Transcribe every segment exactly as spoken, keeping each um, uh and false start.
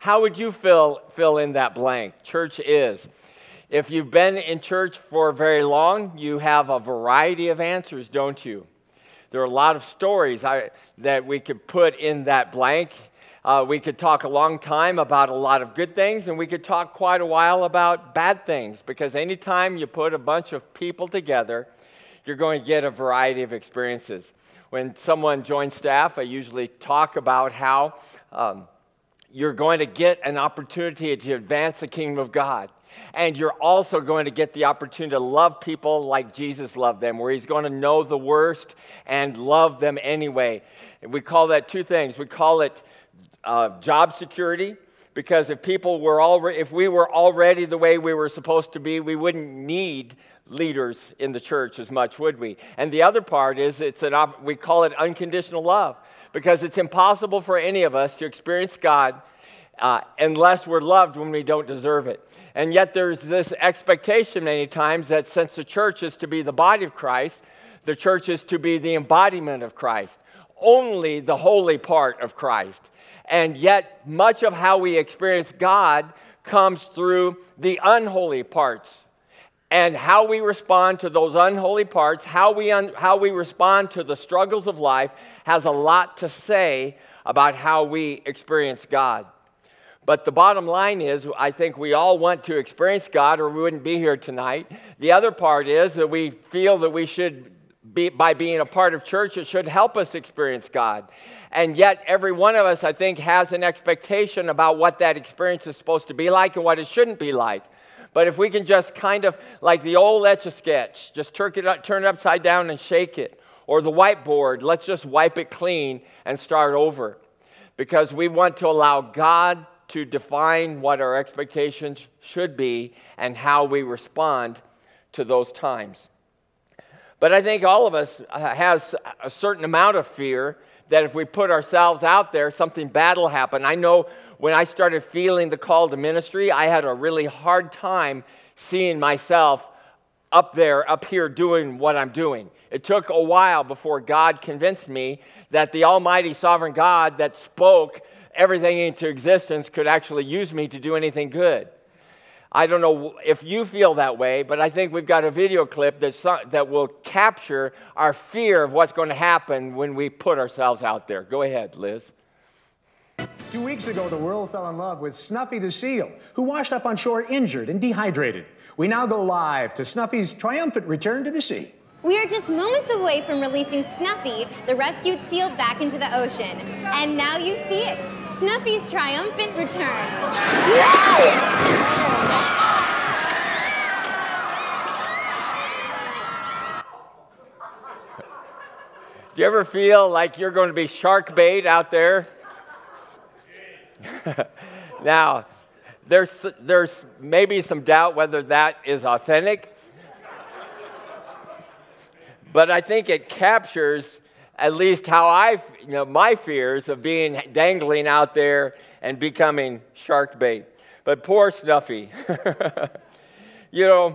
How would you fill, fill in that blank? Church is. If you've been in church for very long, you have a variety of answers, don't you? There are a lot of stories I, that we could put in that blank. Uh, we could talk a long time about a lot of good things, and we could talk quite a while about bad things, because anytime you put a bunch of people together, you're going to get a variety of experiences. When someone joins staff, I usually talk about how um, you're going to get an opportunity to advance the kingdom of God. And you're also going to get the opportunity to love people like Jesus loved them, where he's going to know the worst and love them anyway. And we call that two things. We call it uh, job security, because if people were already, if we were already the way we were supposed to be, we wouldn't need leaders in the church as much, would we? And the other part is it's an op- we call it unconditional love, because it's impossible for any of us to experience God uh, unless we're loved when we don't deserve it. And yet there's this expectation many times that since the church is to be the body of Christ, the church is to be the embodiment of Christ, only the holy part of Christ. And yet much of how we experience God comes through the unholy parts. And how we respond to those unholy parts, how we un- how we respond to the struggles of life has a lot to say about how we experience God. But the bottom line is, I think we all want to experience God, or we wouldn't be here tonight. The other part is that we feel that we should be, by being a part of church, it should help us experience God. And yet, every one of us, I think, has an expectation about what that experience is supposed to be like and what it shouldn't be like. But if we can just kind of, like the old Etch-a-Sketch, just turn it, up, turn it upside down and shake it, or the whiteboard, let's just wipe it clean and start over. Because we want to allow God to define what our expectations should be and how we respond to those times. But I think all of us has a certain amount of fear that if we put ourselves out there, something bad will happen. I know when I started feeling the call to ministry, I had a really hard time seeing myself up there, up here doing what I'm doing. It took a while before God convinced me that the almighty sovereign God that spoke everything into existence could actually use me to do anything good. I don't know if you feel that way, but I think we've got a video clip that's, that will capture our fear of what's going to happen when we put ourselves out there. Go ahead, Liz. Two weeks ago, the world fell in love with Snuffy the seal, who washed up on shore injured and dehydrated. We now go live to Snuffy's triumphant return to the sea. We are just moments away from releasing Snuffy, the rescued seal, back into the ocean. And now you see it, Snuffy's triumphant return. Do you ever feel like you're going to be shark bait out there? Now, there's, there's maybe some doubt whether that is authentic, but I think it captures at least how I, you know, my fears of being dangling out there and becoming shark bait. But poor Snuffy. You know,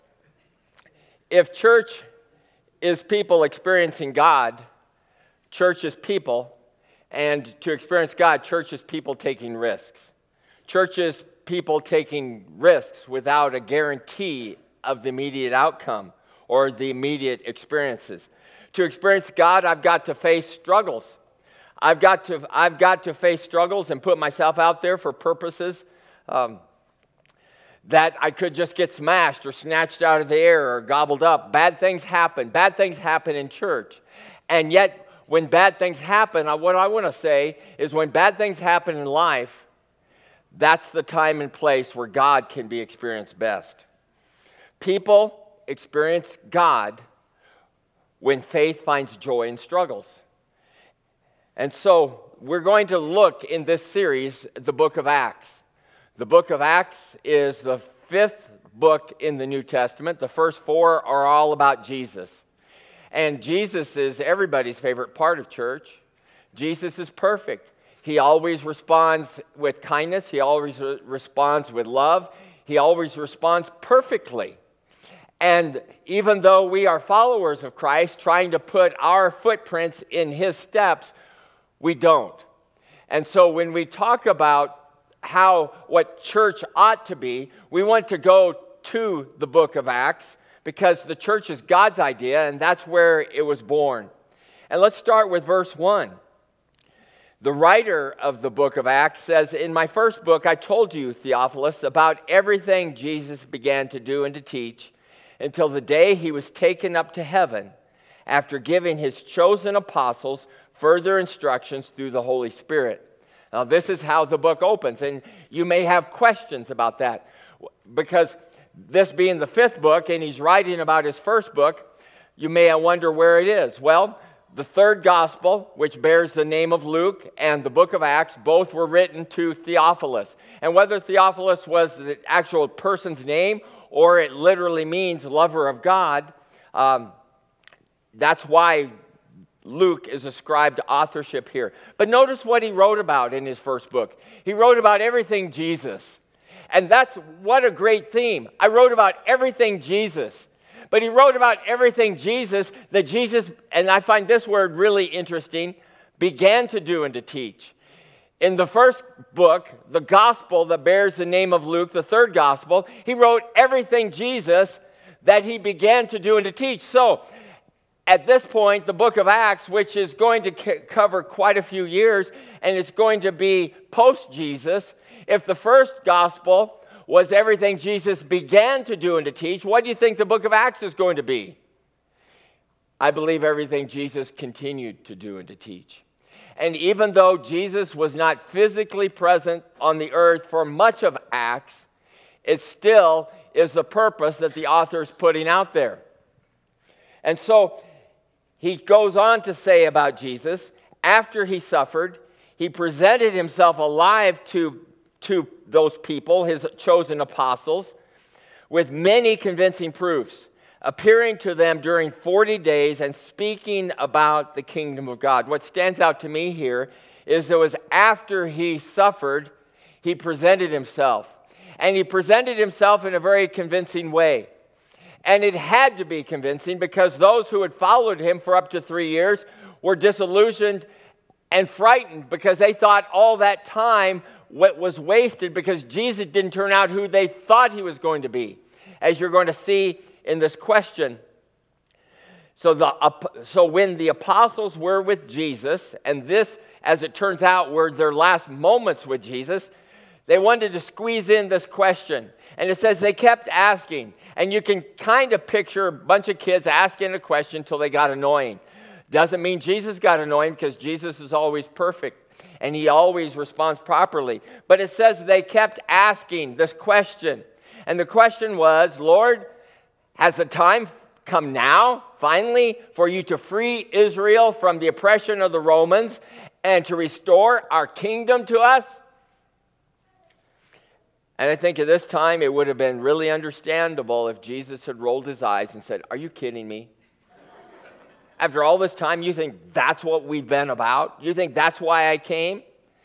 if church is people experiencing God, church is people. And to experience God, church is people taking risks. Church is people taking risks without a guarantee of the immediate outcome or the immediate experiences. To experience God, I've got to face struggles. I've got to, I've got to face struggles and put myself out there for purposes um, that I could just get smashed or snatched out of the air or gobbled up. Bad things happen. Bad things happen in church. And yet, when bad things happen, what I want to say is when bad things happen in life, that's the time and place where God can be experienced best. People experience God when faith finds joy in struggles. And so we're going to look in this series, the book of Acts. The book of Acts is the fifth book in the New Testament. The first four are all about Jesus. And Jesus is everybody's favorite part of church. Jesus is perfect. He always responds with kindness. He always re- responds with love. He always responds perfectly. And even though we are followers of Christ, trying to put our footprints in his steps, we don't. And so when we talk about how what church ought to be, we want to go to the book of Acts because the church is God's idea, and that's where it was born. And let's start with verse one. The writer of the book of Acts says, "In my first book, I told you, Theophilus, about everything Jesus began to do and to teach until the day he was taken up to heaven, after giving his chosen apostles further instructions through the Holy Spirit." Now, this is how the book opens, and you may have questions about that, because this being the fifth book, and he's writing about his first book, you may wonder where it is. Well, the third gospel, which bears the name of Luke, and the book of Acts, both were written to Theophilus. And whether Theophilus was the actual person's name or it literally means lover of God, um, that's why Luke is ascribed authorship here. But notice what he wrote about in his first book. He wrote about everything Jesus. And that's what a great theme. I wrote about everything Jesus. But he wrote about everything Jesus that Jesus, and I find this word really interesting, began to do and to teach. In the first book, the gospel that bears the name of Luke, the third gospel, he wrote everything Jesus that he began to do and to teach. So, at this point, the book of Acts, which is going to c- cover quite a few years, and it's going to be post-Jesus, if the first gospel was everything Jesus began to do and to teach, what do you think the book of Acts is going to be? I believe everything Jesus continued to do and to teach. And even though Jesus was not physically present on the earth for much of Acts, it still is the purpose that the author is putting out there. And so he goes on to say about Jesus, after he suffered, he presented himself alive to, to those people, his chosen apostles, with many convincing proofs, appearing to them during forty days and speaking about the kingdom of God. What stands out to me here is it was after he suffered, he presented himself. And he presented himself in a very convincing way. And it had to be convincing because those who had followed him for up to three years were disillusioned and frightened because they thought all that time was wasted because Jesus didn't turn out who they thought he was going to be, as you're going to see in this question. So, the, so when the apostles were with Jesus, and this, as it turns out, were their last moments with Jesus, they wanted to squeeze in this question. And it says they kept asking. And you can kind of picture a bunch of kids asking a question until they got annoying. Doesn't mean Jesus got annoying because Jesus is always perfect. And he always responds properly. But it says they kept asking this question. And the question was, Lord, has the time come now, finally, for you to free Israel from the oppression of the Romans and to restore our kingdom to us? And I think at this time it would have been really understandable if Jesus had rolled his eyes and said, "Are you kidding me? After all this time, you think that's what we've been about? You think that's why I came?"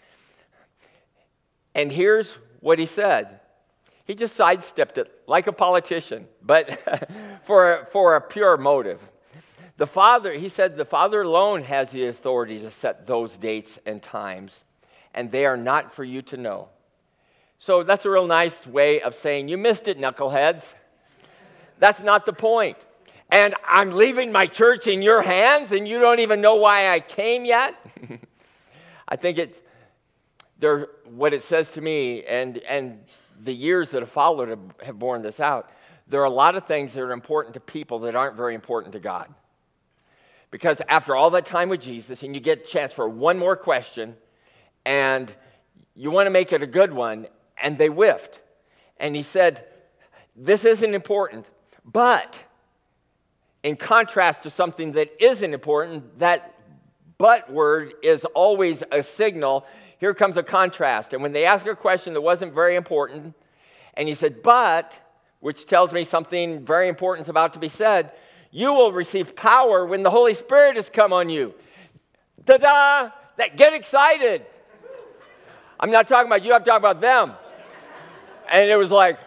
And here's what he said. He just sidestepped it like a politician, but for, for a pure motive. The Father, he said, the Father alone has the authority to set those dates and times, and they are not for you to know. So that's a real nice way of saying, you missed it, knuckleheads. That's not the point. And I'm leaving my church in your hands, and you don't even know why I came yet? I think it's there. What it says to me, and, and the years that have followed have, have borne this out, there are a lot of things that are important to people that aren't very important to God. Because after all that time with Jesus, and you get a chance for one more question, and you want to make it a good one, and they whiffed. And he said, this isn't important, but in contrast to something that isn't important, that but word is always a signal. Here comes a contrast. And when they ask a question that wasn't very important, and he said, but, which tells me something very important is about to be said, you will receive power when the Holy Spirit has come on you. Ta-da! That, get excited. I'm not talking about you, I'm talking about them. And it was like,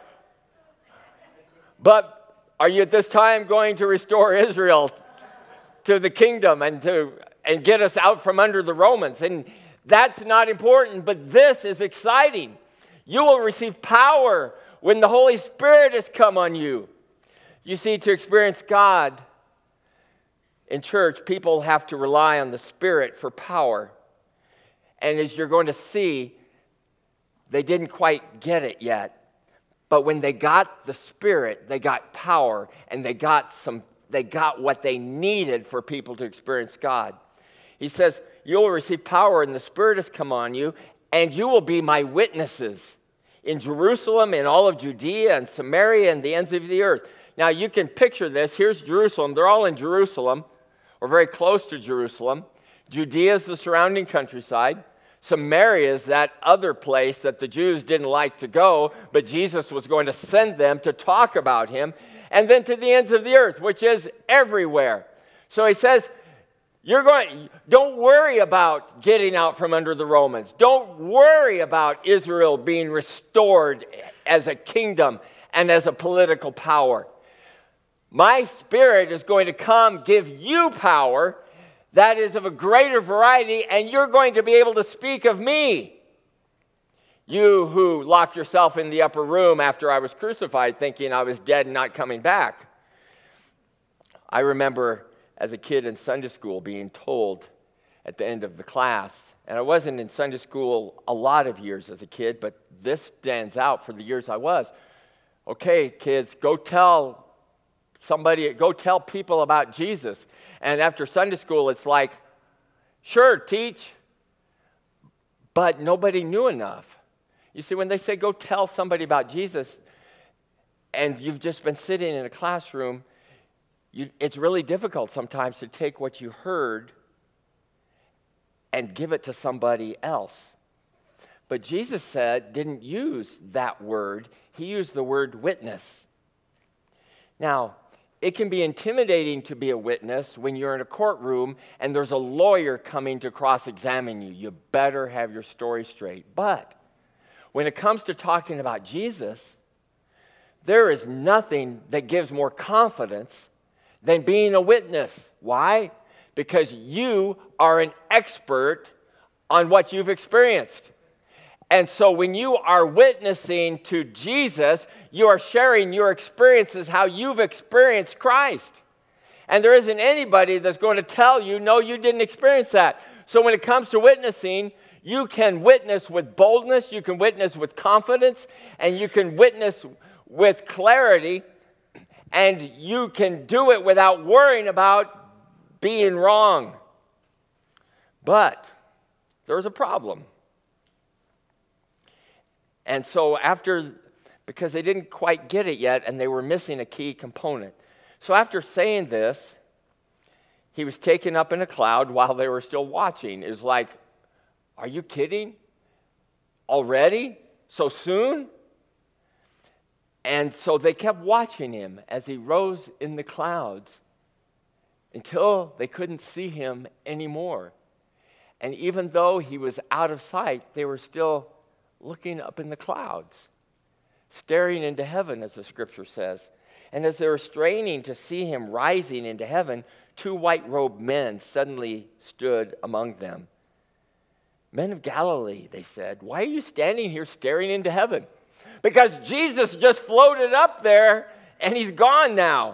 but are you at this time going to restore Israel to the kingdom and to and get us out from under the Romans? And that's not important, but this is exciting You will receive power when the Holy Spirit has come on you. You see, to experience God in church, people have to rely on the Spirit for power. And as you're going to see, they didn't quite get it yet. But when they got the Spirit, they got power, and they got some they got what they needed for people to experience God. He says, you will receive power and the Spirit has come on you, and you will be my witnesses in Jerusalem, in all of Judea and Samaria and the ends of the earth. Now you can picture this. Here's Jerusalem. They're all in Jerusalem, or very close to Jerusalem. Judea is the surrounding countryside. Samaria is that other place that the Jews didn't like to go, but Jesus was going to send them to talk about him. And then to the ends of the earth, which is everywhere. So he says, you're going, don't worry about getting out from under the Romans. Don't worry about Israel being restored as a kingdom and as a political power. My Spirit is going to come give you power that is of a greater variety, and you're going to be able to speak of me. You who locked yourself in the upper room after I was crucified thinking I was dead and not coming back. I remember as a kid in Sunday school being told at the end of the class, and I wasn't in Sunday school a lot of years as a kid, but this stands out for the years I was. Okay, kids, go tell somebody, go tell people about Jesus. And after Sunday school, it's like, sure, teach, but nobody knew enough. You see, when they say go tell somebody about Jesus, and you've just been sitting in a classroom, you, it's really difficult sometimes to take what you heard and give it to somebody else. But Jesus said, didn't use that word. He used the word witness. Now, it can be intimidating to be a witness when you're in a courtroom and there's a lawyer coming to cross-examine you. You better have your story straight. But when it comes to talking about Jesus, there is nothing that gives more confidence than being a witness. Why? Because you are an expert on what you've experienced. And so when you are witnessing to Jesus, you are sharing your experiences, how you've experienced Christ. And there isn't anybody that's going to tell you, no, you didn't experience that. So when it comes to witnessing, you can witness with boldness, you can witness with confidence, and you can witness with clarity, and you can do it without worrying about being wrong. But there's a problem. And so after, because they didn't quite get it yet, and they were missing a key component. So after saying this, he was taken up in a cloud while they were still watching. It was like, are you kidding? Already? So soon? And so they kept watching him as he rose in the clouds until they couldn't see him anymore. And even though he was out of sight, they were still looking up in the clouds, staring into heaven, as the scripture says. And as they were straining to see him rising into heaven, two white-robed men suddenly stood among them. Men of Galilee, they said, why are you standing here staring into heaven? Because Jesus just floated up there and he's gone now.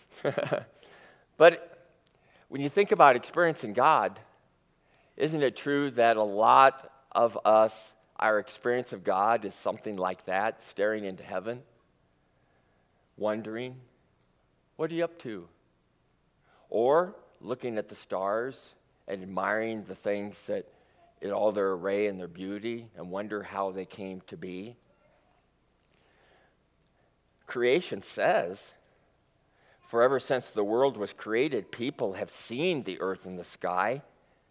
But when you think about experiencing God, isn't it true that a lot of us, our experience of God is something like that, staring into heaven, wondering, what are you up to? Or looking at the stars and admiring the things that in all their array and their beauty and wonder how they came to be. Creation says, for ever since the world was created, people have seen the earth and the sky.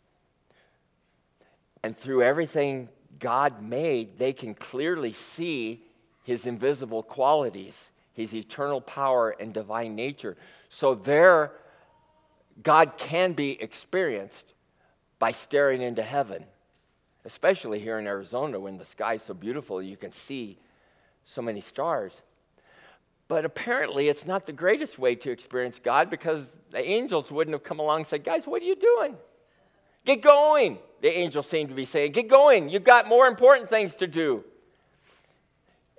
And through everything God made, they can clearly see his invisible qualities, his eternal power and divine nature. So there, God can be experienced by staring into heaven, especially here in Arizona when the sky is so beautiful, you can see so many stars. But apparently it's not the greatest way to experience God, because the angels wouldn't have come along and said, guys, what are you doing? Get going. The angels seem to be saying, get going. You've got more important things to do.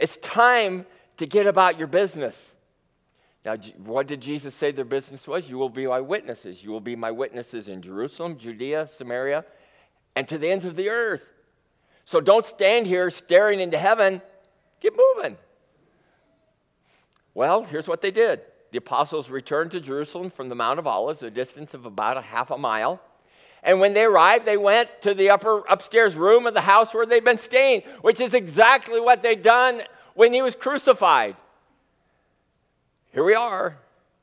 It's time to get about your business. Now, what did Jesus say their business was? You will be my witnesses. You will be my witnesses in Jerusalem, Judea, Samaria, and to the ends of the earth. So don't stand here staring into heaven. Get moving. Well, here's what they did. The apostles returned to Jerusalem from the Mount of Olives, a distance of about a half a mile. And when they arrived, they went to the upper upstairs room of the house where they'd been staying, which is exactly what they'd done when he was crucified. Here we are.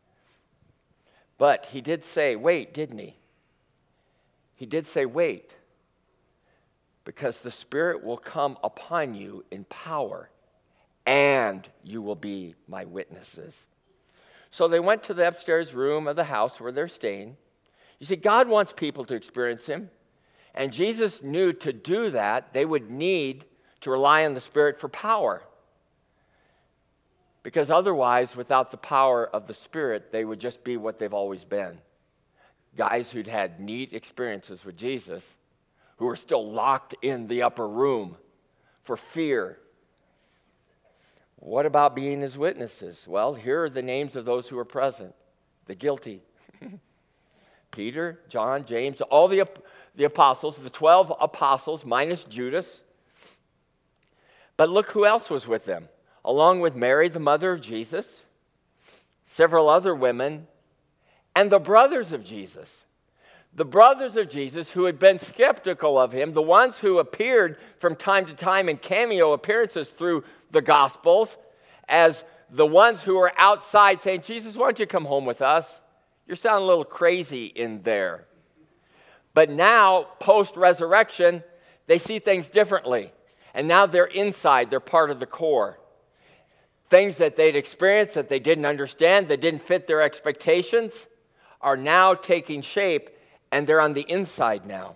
But he did say, wait, didn't he? He did say, wait, because the Spirit will come upon you in power, and you will be my witnesses. So they went to the upstairs room of the house where they're staying. You see, God wants people to experience him, and Jesus knew to do that, they would need to rely on the Spirit for power. Because otherwise, without the power of the Spirit, they would just be what they've always been. Guys who'd had neat experiences with Jesus, who were still locked in the upper room for fear. What about being his witnesses? Well, here are the names of those who were present, the guilty. Peter, John, James, all the, the apostles, the twelve apostles minus Judas. But look who else was with them. Along with Mary, the mother of Jesus, several other women, and the brothers of Jesus. The brothers of Jesus who had been skeptical of him, the ones who appeared from time to time in cameo appearances through the Gospels as the ones who were outside saying, Jesus, why don't you come home with us? You're sounding a little crazy in there. But now, post-resurrection, they see things differently. And now they're inside. They're part of the core. Things that they'd experienced that they didn't understand, that didn't fit their expectations, are now taking shape, and they're on the inside now.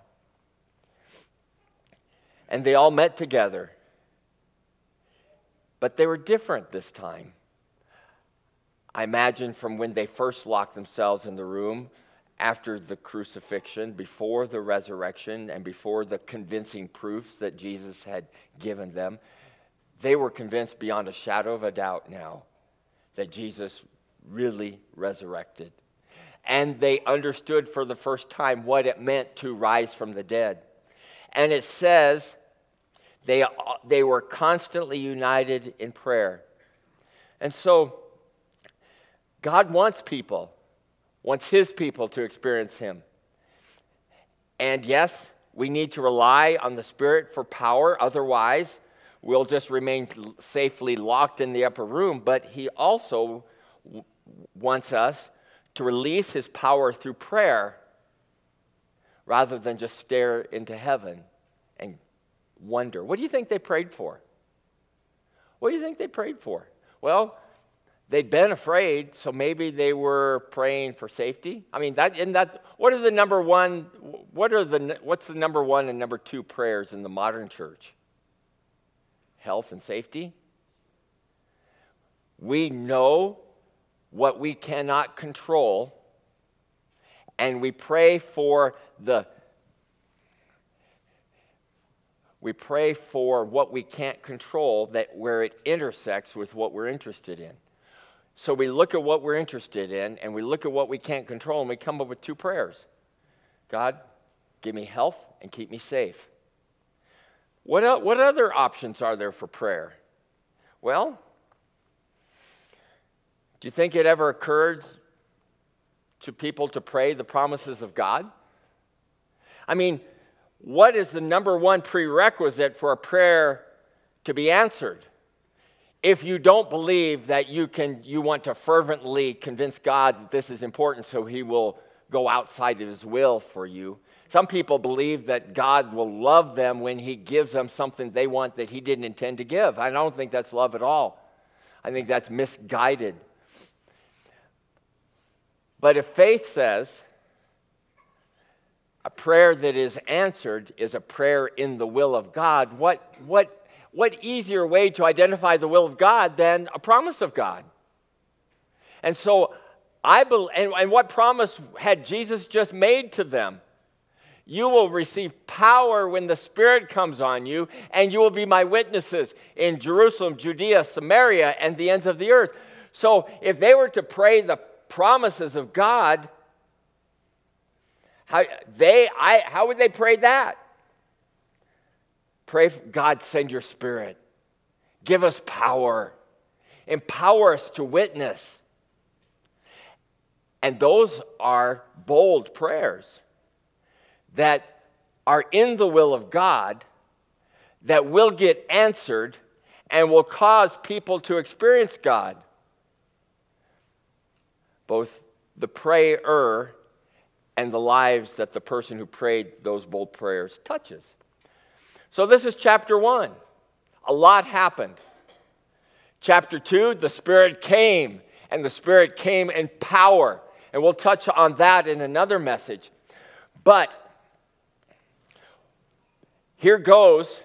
And they all met together. But they were different this time. I imagine from when they first locked themselves in the room after the crucifixion, before the resurrection, and before the convincing proofs that Jesus had given them, they were convinced beyond a shadow of a doubt now that Jesus really resurrected. And they understood for the first time what it meant to rise from the dead. And it says they, they were constantly united in prayer. And so God wants people, wants his people to experience him. And yes, we need to rely on the Spirit for power. Otherwise, we'll just remain safely locked in the upper room. But he also w- wants us to release his power through prayer rather than just stare into heaven and wonder. What do you think they prayed for? What do you think they prayed for? Well, they'd been afraid, so maybe they were praying for safety. I mean, that in that. What are the number one? What are the? What's the number one and number two prayers in the modern church? Health and safety. We know what we cannot control, and we pray for the. We pray for what we can't control, that where it intersects with what we're interested in. So we look at what we're interested in, and we look at what we can't control, and we come up with two prayers. God, give me health and keep me safe. What, el- what other options are there for prayer? Well, do you think it ever occurred to people to pray the promises of God? I mean, what is the number one prerequisite for a prayer to be answered? If you don't believe that you can, you want to fervently convince God that this is important so he will go outside of his will for you. Some people believe that God will love them when he gives them something they want that he didn't intend to give. I don't think that's love at all. I think that's misguided. But if faith says a prayer that is answered is a prayer in the will of God, what, what, what easier way to identify the will of God than a promise of God? And so I believe, and, and what promise had Jesus just made to them? You will receive power when the Spirit comes on you, and you will be my witnesses in Jerusalem, Judea, Samaria, and the ends of the earth. So if they were to pray the promises of God, how, they, I, how would they pray that? Pray, God, send your Spirit. Give us power. Empower us to witness. And those are bold prayers that are in the will of God, that will get answered and will cause people to experience God. Both the prayer and the lives that the person who prayed those bold prayers touches. So this is chapter one. A lot happened. Chapter two, the Spirit came, and the Spirit came in power. And we'll touch on that in another message. But here goes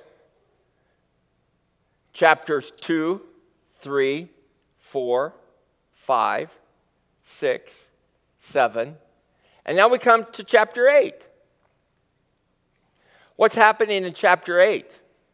chapters two, three, four, five, six, seven, and now we come to chapter eight. What's happening in chapter eight?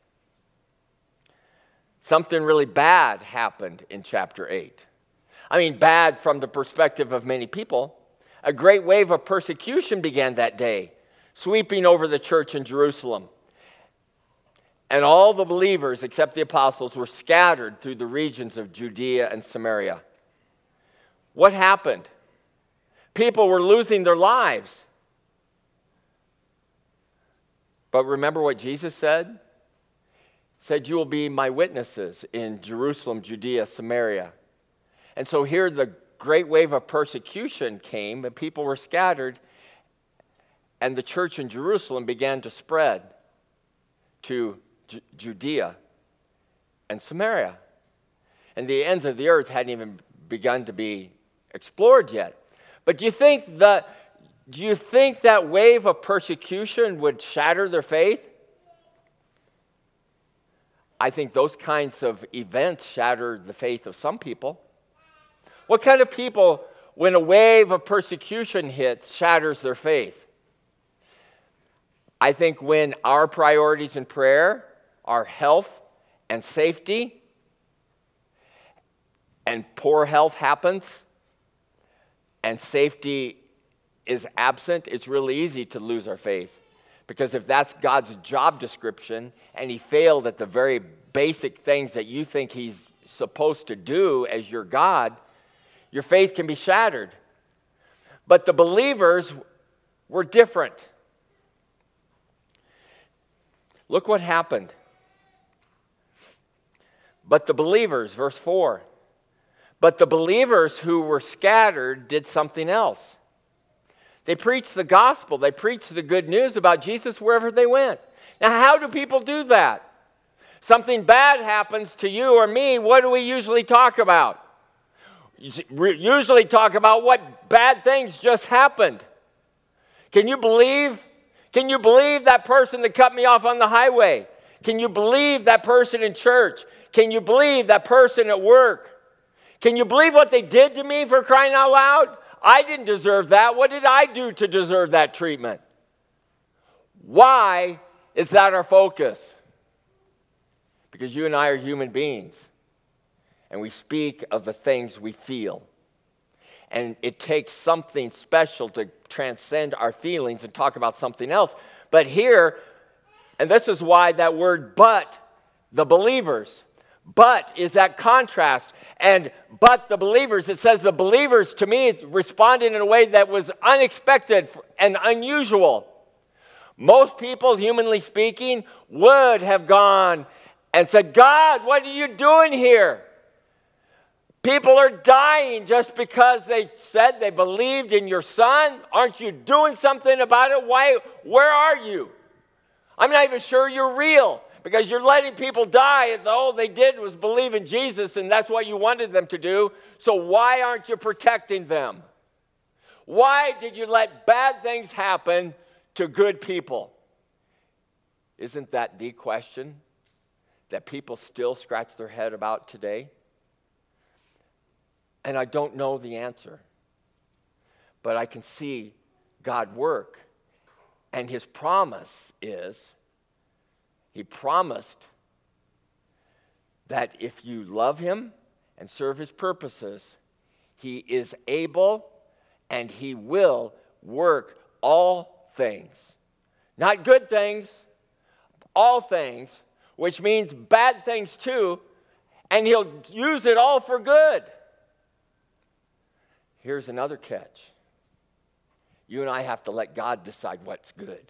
Something really bad happened in chapter eight. I mean, bad from the perspective of many people. A great wave of persecution began that day, sweeping over the church in Jerusalem. And all the believers, except the apostles, were scattered through the regions of Judea and Samaria. What happened? People were losing their lives. But remember what Jesus said? He said, you will be my witnesses in Jerusalem, Judea, Samaria. And so here the great wave of persecution came, and people were scattered, and the church in Jerusalem began to spread to J- Judea and Samaria. And the ends of the earth hadn't even begun to be explored yet. But do you think the, do you think that wave of persecution would shatter their faith? I think those kinds of events shatter the faith of some people. What kind of people, when a wave of persecution hits, shatters their faith? I think when our priorities in prayer are health and safety, and poor health happens, and safety is absent, it's really easy to lose our faith. Because if that's God's job description, and he failed at the very basic things that you think he's supposed to do as your God, your faith can be shattered. But the believers were different. Look what happened. But the believers, verse four. But the believers who were scattered did something else. They preached the gospel. They preached the good news about Jesus wherever they went. Now, how do people do that? Something bad happens to you or me. What do we usually talk about? We usually talk about what bad things just happened. Can you believe? Can you believe that person that cut me off on the highway? Can you believe that person in church? Can you believe that person at work? Can you believe what they did to me, for crying out loud? I didn't deserve that. What did I do to deserve that treatment? Why is that our focus? Because you and I are human beings, and we speak of the things we feel. And it takes something special to transcend our feelings and talk about something else. But here, and this is why that word but, the believers, but is that contrast. And but the believers, it says the believers, to me, responded in a way that was unexpected and unusual. Most people, humanly speaking, would have gone and said, God, what are you doing here? People are dying just because they said they believed in your son. Aren't you doing something about it? Why? Where are you? I'm not even sure you're real, because you're letting people die and all they did was believe in Jesus, and that's what you wanted them to do. So why aren't you protecting them? Why did you let bad things happen to good people? Isn't that the question that people still scratch their head about today? And I don't know the answer, but I can see God work And his promise is, he promised that if you love him and serve his purposes, he is able and he will work all things. Not good things, all things, which means bad things too, and he'll use it all for good. Here's another catch. You and I have to let God decide what's good.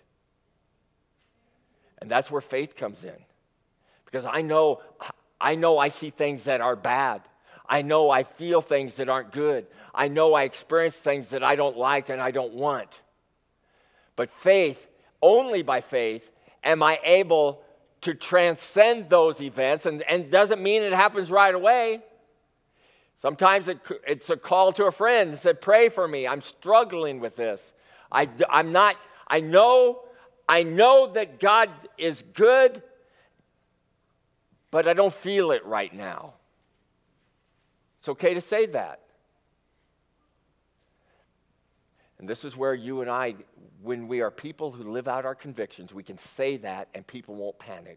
And that's where faith comes in. Because I know, I know I see things that are bad. I know I feel things that aren't good. I know I experience things that I don't like and I don't want. But faith, only by faith, am I able to transcend those events. And, and doesn't mean it happens right away. Sometimes it, it's a call to a friend and said, pray for me. I'm struggling with this. I, I'm not, I know, I know that God is good, but I don't feel it right now. It's okay to say that. And this is where you and I, when we are people who live out our convictions, we can say that and people won't panic.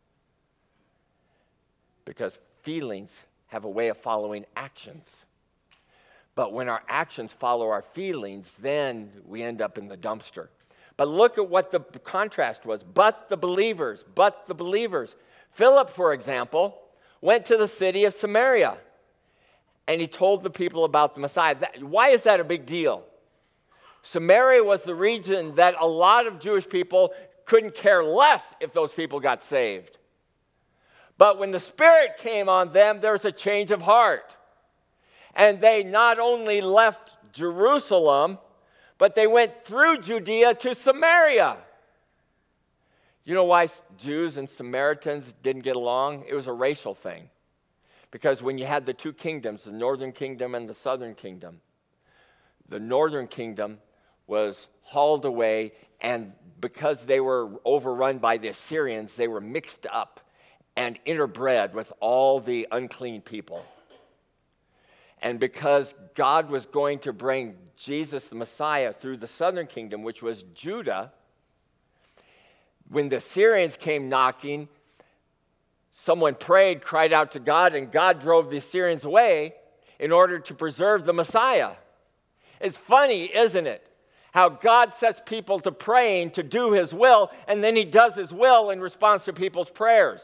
Because feelings have a way of following actions. But when our actions follow our feelings, then we end up in the dumpster. But look at what the contrast was. But the believers, but the believers. Philip, for example, went to the city of Samaria. And he told the people about the Messiah. That, why is that a big deal? Samaria was the region that a lot of Jewish people couldn't care less if those people got saved. But when the Spirit came on them, there was a change of heart. And they not only left Jerusalem, but they went through Judea to Samaria. You know why Jews and Samaritans didn't get along? It was a racial thing. Because when you had the two kingdoms, the northern kingdom and the southern kingdom, the northern kingdom was hauled away, and because they were overrun by the Assyrians, they were mixed up and interbred with all the unclean people. And because God was going to bring Jesus the Messiah through the southern kingdom, which was Judah, when the Assyrians came knocking, someone prayed, cried out to God, and God drove the Assyrians away in order to preserve the Messiah. It's funny, isn't it? How God sets people to praying to do his will, and then he does his will in response to people's prayers.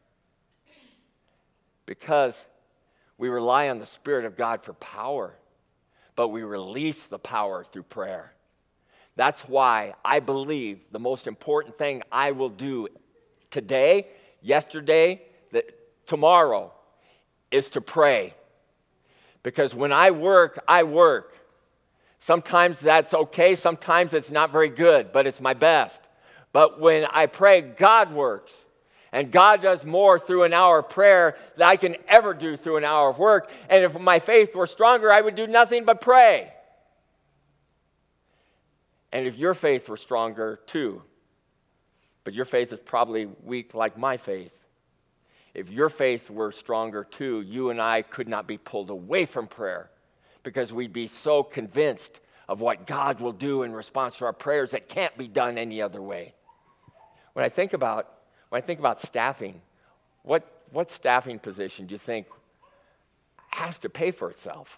Because we rely on the Spirit of God for power, but we release the power through prayer. That's why I believe the most important thing I will do today, yesterday, that tomorrow, is to pray. Because when I work, I work. Sometimes that's okay, sometimes it's not very good, but it's my best. But when I pray, God works. And God does more through an hour of prayer than I can ever do through an hour of work. And if my faith were stronger, I would do nothing but pray. And if your faith were stronger too, but your faith is probably weak like my faith. If your faith were stronger too, you and I could not be pulled away from prayer because we'd be so convinced of what God will do in response to our prayers that can't be done any other way. When I think about When I think about staffing, what, what staffing position do you think has to pay for itself?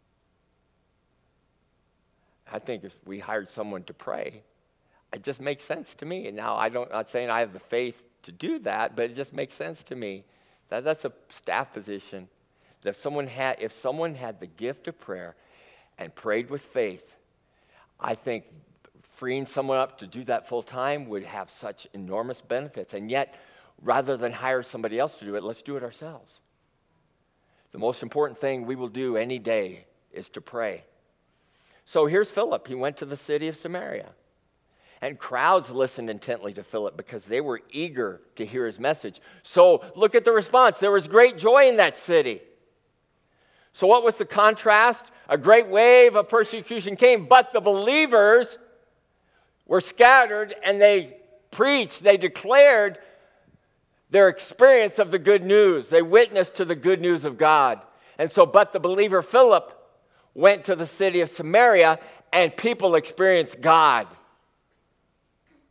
I think if we hired someone to pray, it just makes sense to me. And now I don't, I'm not saying I have the faith to do that, but it just makes sense to me. That that's a staff position. That if someone had, if someone had the gift of prayer and prayed with faith, I think freeing someone up to do that full time would have such enormous benefits. And yet, rather than hire somebody else to do it, let's do it ourselves. The most important thing we will do any day is to pray. So here's Philip. He went to the city of Samaria. And crowds listened intently to Philip because they were eager to hear his message. So look at the response. There was great joy in that city. So what was the contrast? A great wave of persecution came, but the believers were scattered, and they preached, they declared their experience of the good news. They witnessed to the good news of God. And so, but the believer Philip went to the city of Samaria, and people experienced God.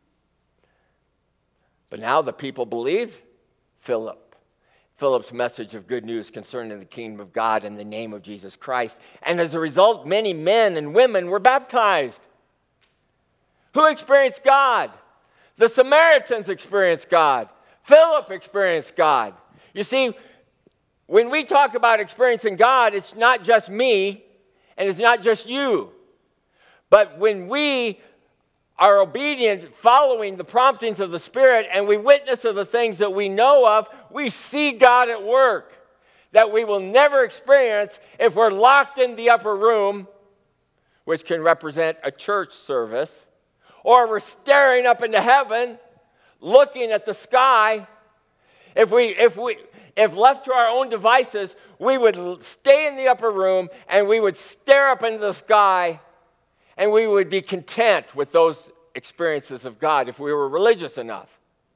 But now the people believed Philip. Philip's message of good news concerning the kingdom of God in the name of Jesus Christ. And as a result, many men and women were baptized. Who experienced God? The Samaritans experienced God. Philip experienced God. You see, when we talk about experiencing God, it's not just me and it's not just you. But when we are obedient, following the promptings of the Spirit, and we witness to the things that we know of, we see God at work that we will never experience if we're locked in the upper room, which can represent a church service, or we're staring up into heaven, looking at the sky. If we, if we, if left to our own devices, we would stay in the upper room and we would stare up into the sky. And we would be content with those experiences of God if we were religious enough.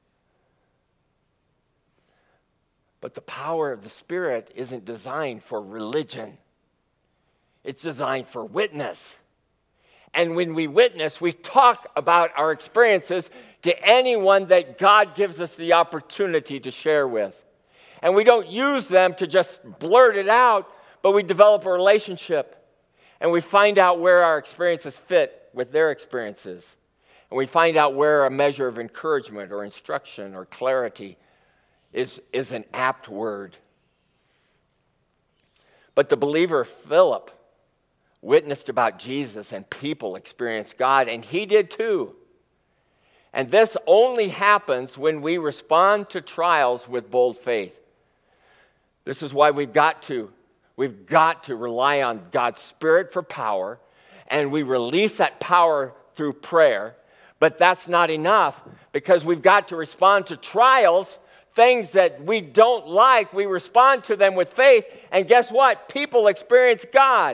But the power of the Spirit isn't designed for religion. It's designed for witness. And when we witness, we talk about our experiences to anyone that God gives us the opportunity to share with. And we don't use them to just blurt it out, but we develop a relationship. And we find out where our experiences fit with their experiences. And we find out where a measure of encouragement or instruction or clarity is, is an apt word. But the believer Philip witnessed about Jesus and people experienced God, and he did too. And this only happens when we respond to trials with bold faith. This is why we've got to We've got to rely on God's Spirit for power, and we release that power through prayer. But that's not enough, because we've got to respond to trials, things that we don't like. We respond to them with faith, and guess what? People experience God.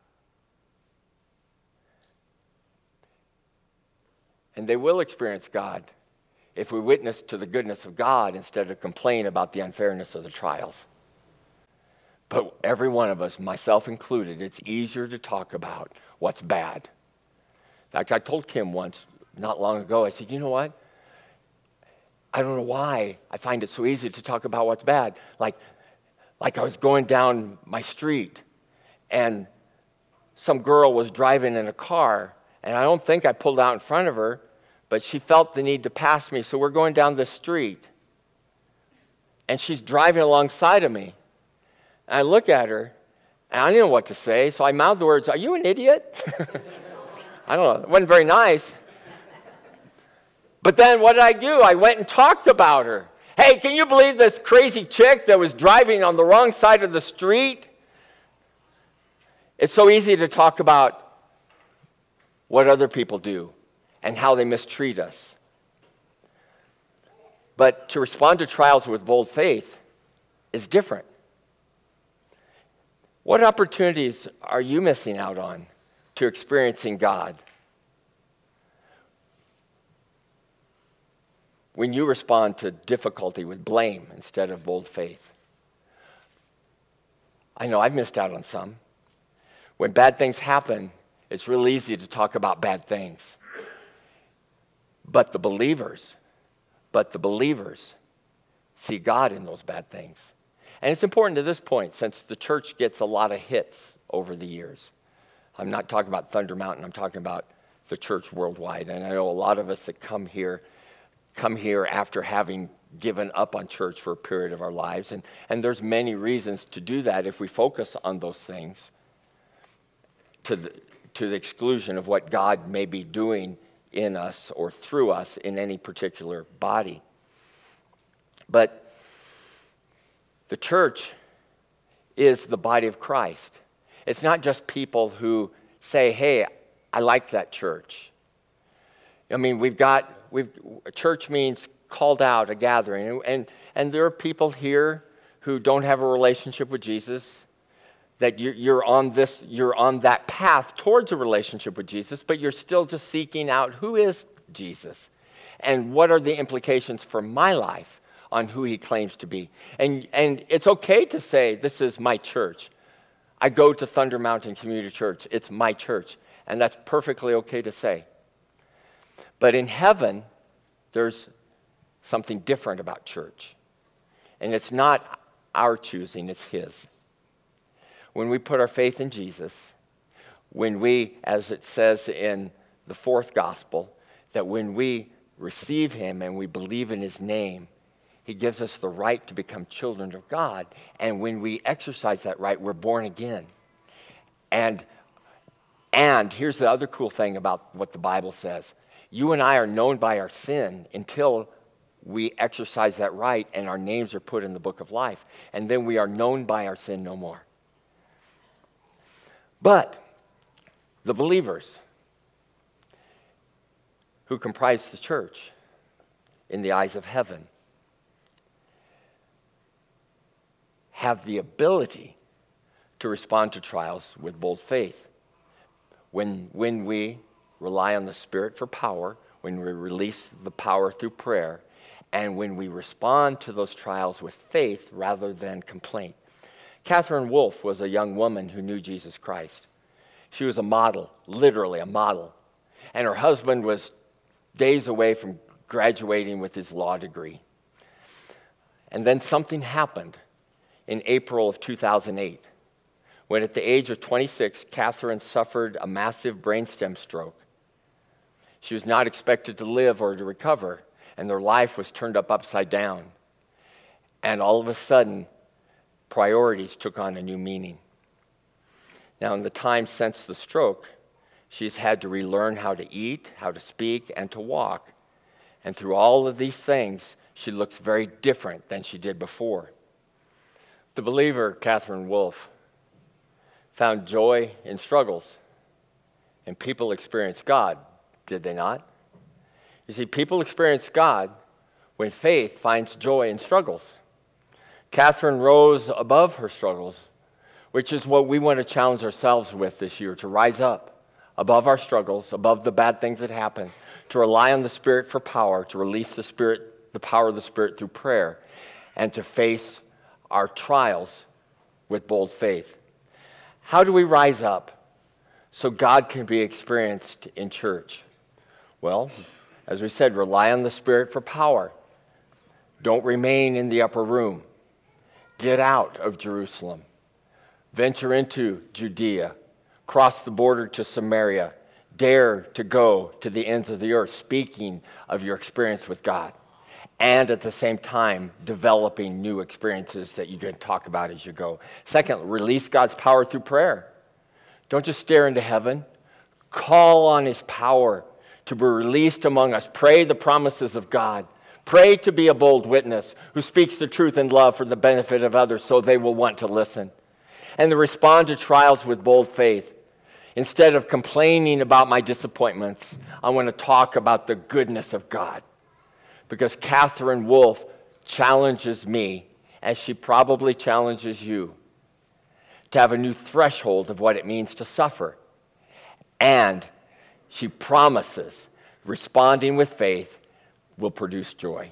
And they will experience God if we witness to the goodness of God instead of complain about the unfairness of the trials. But every one of us, myself included, it's easier to talk about what's bad. In fact, I told Kim once, not long ago, I said, you know what? I don't know why I find it so easy to talk about what's bad. Like, like I was going down my street, and some girl was driving in a car, and I don't think I pulled out in front of her, but she felt the need to pass me, so we're going down the street. And she's driving alongside of me. And I look at her, and I didn't know what to say, so I mouthed the words, "Are you an idiot?" I don't know. It wasn't very nice. But then what did I do? I went and talked about her. Hey, can you believe this crazy chick that was driving on the wrong side of the street? It's so easy to talk about what other people do and how they mistreat us. But to respond to trials with bold faith is different. What opportunities are you missing out on to experiencing God? When you respond to difficulty with blame instead of bold faith. I know I've missed out on some. When bad things happen, it's real easy to talk about bad things. But the believers, but the believers see God in those bad things. And it's important to this point, since the church gets a lot of hits over the years. I'm not talking about Thunder Mountain, I'm talking about the church worldwide. And I know a lot of us that come here, come here after having given up on church for a period of our lives. And, and there's many reasons to do that if we focus on those things to the, to the exclusion of what God may be doing in us or through us in any particular body. But the church is the body of Christ. It's not just people who say, hey, I like that church. I mean, we've got, we've, a church means called out, a gathering. And, and, and there are people here who don't have a relationship with Jesus, that you're, you're on this, you're on that path towards a relationship with Jesus, but you're still just seeking out who is Jesus and what are the implications for my life on who he claims to be. And, and it's okay to say, this is my church. I go to Thunder Mountain Community Church. It's my church. And that's perfectly okay to say. But in heaven, there's something different about church. And it's not our choosing, it's his. When we put our faith in Jesus, when we, as it says in the fourth gospel, that when we receive him and we believe in his name, he gives us the right to become children of God. And when we exercise that right, we're born again. And, and here's the other cool thing about what the Bible says. You and I are known by our sin until we exercise that right and our names are put in the book of life. And then we are known by our sin no more. But the believers who comprise the church in the eyes of heaven have the ability to respond to trials with bold faith. When, when we rely on the Spirit for power, when we release the power through prayer, and when we respond to those trials with faith rather than complaint. Catherine Wolfe was a young woman who knew Jesus Christ. She was a model, literally a model. And her husband was days away from graduating with his law degree. And then something happened in April of two thousand eight, when at the age of twenty-six, Catherine suffered a massive brainstem stroke. She was not expected to live or to recover, and their life was turned up upside down. And all of a sudden, priorities took on a new meaning. Now, in the time since the stroke, she's had to relearn how to eat, how to speak, and to walk. And through all of these things, she looks very different than she did before. The believer, Catherine Wolfe, found joy in struggles. And people experienced God, did they not? You see, people experience God when faith finds joy in struggles. Catherine rose above her struggles, which is what we want to challenge ourselves with this year, to rise up above our struggles, above the bad things that happen, to rely on the Spirit for power, to release the Spirit, the power of the Spirit through prayer, and to face our trials with bold faith. How do we rise up so God can be experienced in church? Well, as we said, rely on the Spirit for power. Don't remain in the upper room. Get out of Jerusalem. Venture into Judea. Cross the border to Samaria. Dare to go to the ends of the earth, speaking of your experience with God. And at the same time, developing new experiences that you can talk about as you go. Second, release God's power through prayer. Don't just stare into heaven. Call on his power to be released among us. Pray the promises of God. Pray to be a bold witness who speaks the truth in love for the benefit of others so they will want to listen. And to respond to trials with bold faith. Instead of complaining about my disappointments, I want to talk about the goodness of God. Because Catherine Wolfe challenges me, as she probably challenges you, to have a new threshold of what it means to suffer. And she promises responding with faith will produce joy.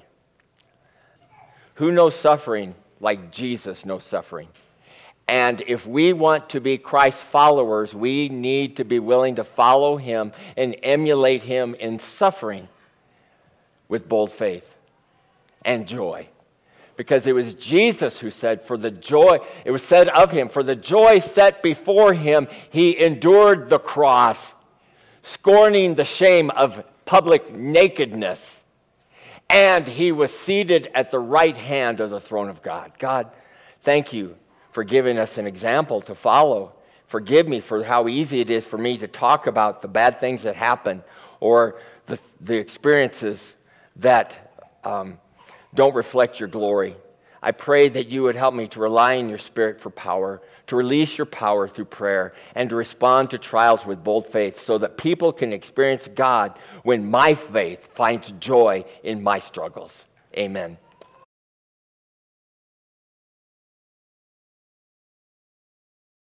Who knows suffering like Jesus knows suffering? And if we want to be Christ's followers, we need to be willing to follow him and emulate him in suffering with bold faith and joy. Because it was Jesus who said, for the joy, it was said of him, for the joy set before him, he endured the cross, scorning the shame of public nakedness. And he was seated at the right hand of the throne of God. God, thank you for giving us an example to follow. Forgive me for how easy it is for me to talk about the bad things that happen or the, the experiences that um, don't reflect your glory. I pray that you would help me to rely on your Spirit for power, to release your power through prayer, and to respond to trials with bold faith so that people can experience God when my faith finds joy in my struggles. Amen.